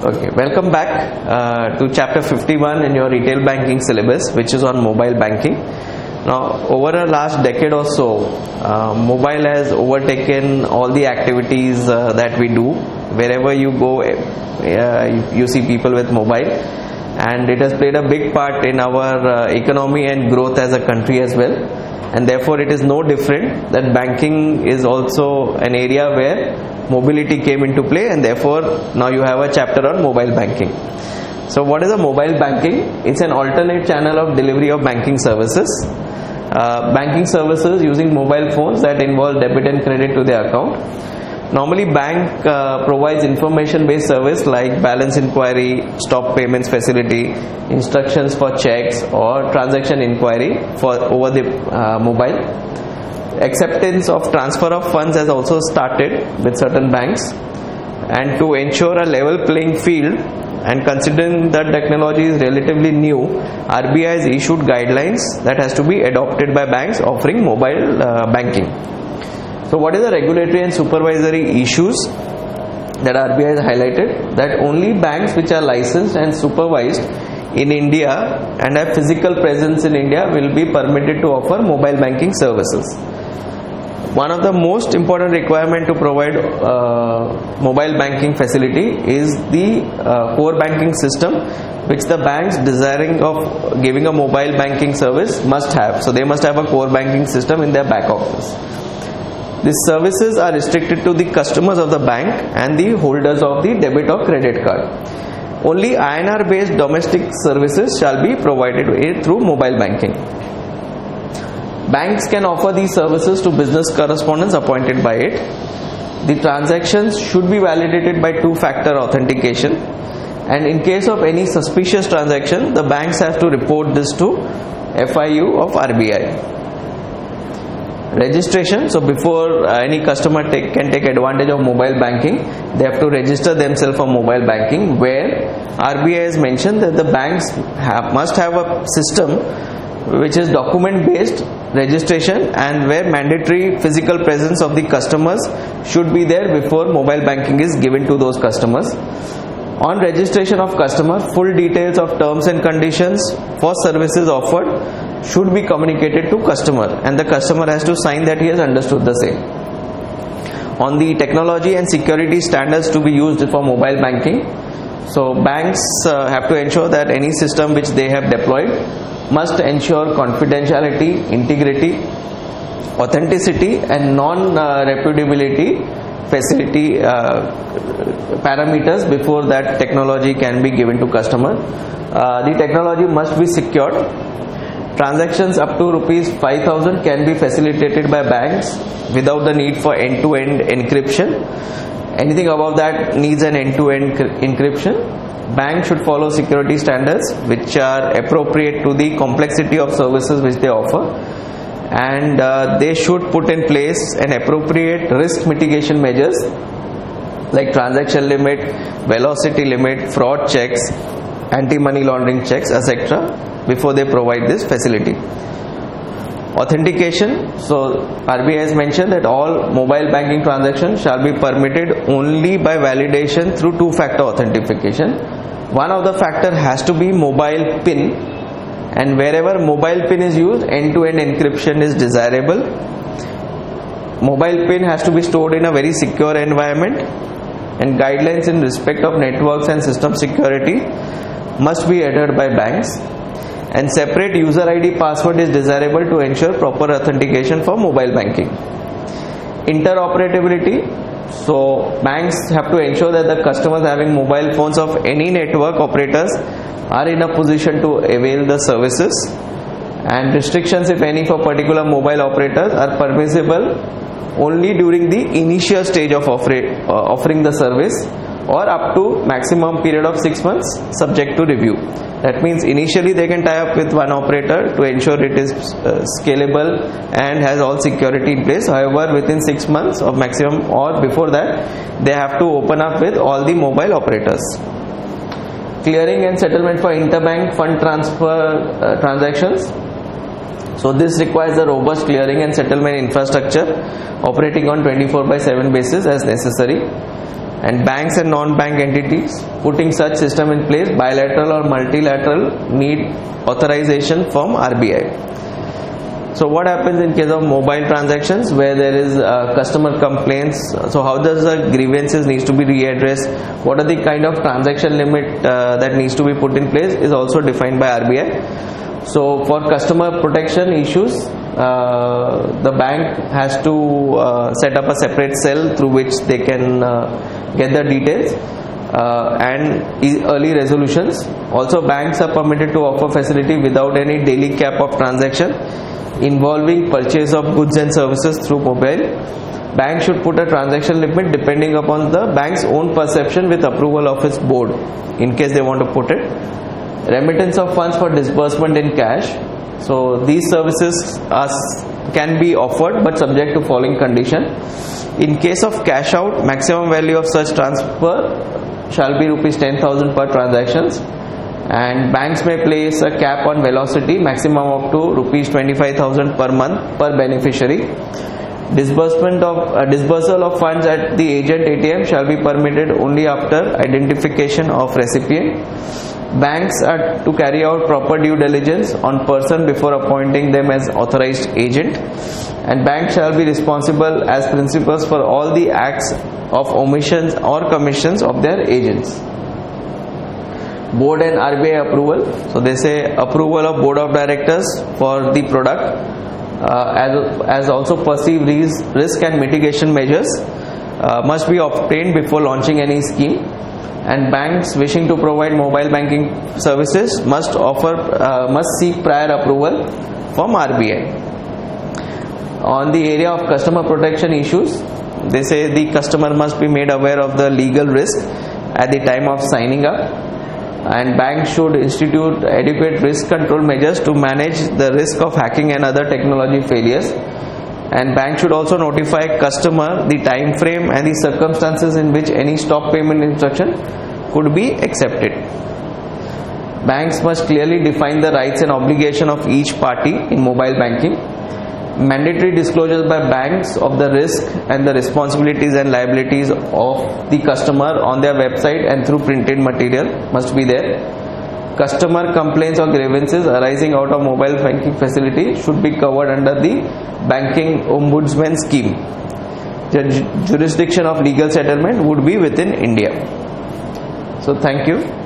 Okay, welcome back to chapter 51 in your retail banking syllabus, which is on mobile banking. Now, over the last decade or so, mobile has overtaken all the activities that we do. Wherever you go, you see people with mobile, and it has played a big part in our economy and growth as a country as well. And therefore, it is no different that banking is also an area where mobility came into play, and therefore now you have a chapter on mobile banking. So what is a mobile banking? It's an alternate channel of delivery of banking services. Banking services using mobile phones that involve debit and credit to the account. Normally bank provides information based service like balance inquiry, stop payments facility, instructions for checks or transaction inquiry for over the mobile. Acceptance of transfer of funds has also started with certain banks, and to ensure a level playing field and considering that technology is relatively new, RBI has issued guidelines that has to be adopted by banks offering mobile banking. So what is the regulatory and supervisory issues that RBI has highlighted? That only banks which are licensed and supervised in India and have physical presence in India will be permitted to offer mobile banking services. One of the most important requirement to provide mobile banking facility is the core banking system, which the banks desiring of giving a mobile banking service must have. So they must have a core banking system in their back office. These services are restricted to the customers of the bank and the holders of the debit or credit card. Only INR based domestic services shall be provided through mobile banking. Banks can offer these services to business correspondents appointed by it. The transactions should be validated by two-factor authentication, and in case of any suspicious transaction, the banks have to report this to FIU of RBI. Registration. So before any customer can take advantage of mobile banking, they have to register themselves for mobile banking, where RBI has mentioned that the banks must have a system which is document based registration, and where mandatory physical presence of the customers should be there before mobile banking is given to those customers. On registration of customer, full details of terms and conditions for services offered should be communicated to customer, and the customer has to sign that he has understood the same. On the technology and security standards to be used for mobile banking, so banks have to ensure that any system which they have deployed must ensure confidentiality, integrity, authenticity and non-repudiability facility parameters before that technology can be given to customer. The technology must be secured. Transactions up to rupees 5,000 can be facilitated by banks without the need for end-to-end encryption. Anything above that needs an end-to-end encryption. Banks should follow security standards which are appropriate to the complexity of services which they offer, and they should put in place an appropriate risk mitigation measures like transaction limit, velocity limit, fraud checks, anti-money laundering checks, etc. before they provide this facility. Authentication. So RBI has mentioned that all mobile banking transactions shall be permitted only by validation through two-factor authentication. One of the factor has to be mobile PIN, and wherever mobile PIN is used, end-to-end encryption is desirable. Mobile PIN has to be stored in a very secure environment, and guidelines in respect of networks and system security must be adhered by banks. And separate user ID password is desirable to ensure proper authentication for mobile banking. Interoperability. So banks have to ensure that the customers having mobile phones of any network operators are in a position to avail the services, and restrictions, if any, for particular mobile operators are permissible only during the initial stage of offering the service, or up to maximum period of 6 months subject to review. That means initially they can tie up with one operator to ensure it is scalable and has all security in place. However, within 6 months of maximum or before that, they have to open up with all the mobile operators. Clearing and settlement for interbank fund transfer transactions. So this requires a robust clearing and settlement infrastructure operating on 24/7 basis as necessary. and banks and non-bank entities putting such system in place, bilateral or multilateral, need authorization from RBI. So what happens in case of mobile transactions where there is customer complaints? So how does the grievances needs to be readdressed? What are the kind of transaction limit that needs to be put in place is also defined by RBI. So for customer protection issues, the bank has to set up a separate cell through which they can get the details and early resolutions. Also, banks are permitted to offer facility without any daily cap of transaction involving purchase of goods and services through mobile. Bank should put a transaction limit depending upon the bank's own perception with approval of its board in case they want to put it. Remittance of funds for disbursement in cash. So these services can be offered but subject to following condition. In case of cash out, maximum value of such transfer shall be rupees 10,000 per transactions, and banks may place a cap on velocity maximum up to rupees 25,000 per month per beneficiary. Disbursal of funds at the agent ATM shall be permitted only after identification of recipient. Banks are to carry out proper due diligence on person before appointing them as authorized agent, and banks shall be responsible as principals for all the acts of omissions or commissions of their agents. Board and RBI approval. So they say approval of board of directors for the product as also perceived risk and mitigation measures must be obtained before launching any scheme, and banks wishing to provide mobile banking services must seek prior approval from RBI. On the area of customer protection issues, they say the customer must be made aware of the legal risk at the time of signing up, and banks should institute adequate risk control measures to manage the risk of hacking and other technology failures, and bank should also notify customer the time frame and the circumstances in which any stop payment instruction could be accepted. Banks must clearly define the rights and obligation of each party in mobile banking. Mandatory disclosures by banks of the risk and the responsibilities and liabilities of the customer on their website and through printed material must be there. Customer complaints or grievances arising out of mobile banking facility should be covered under the Banking Ombudsman scheme. The jurisdiction of legal settlement would be within India. So thank you.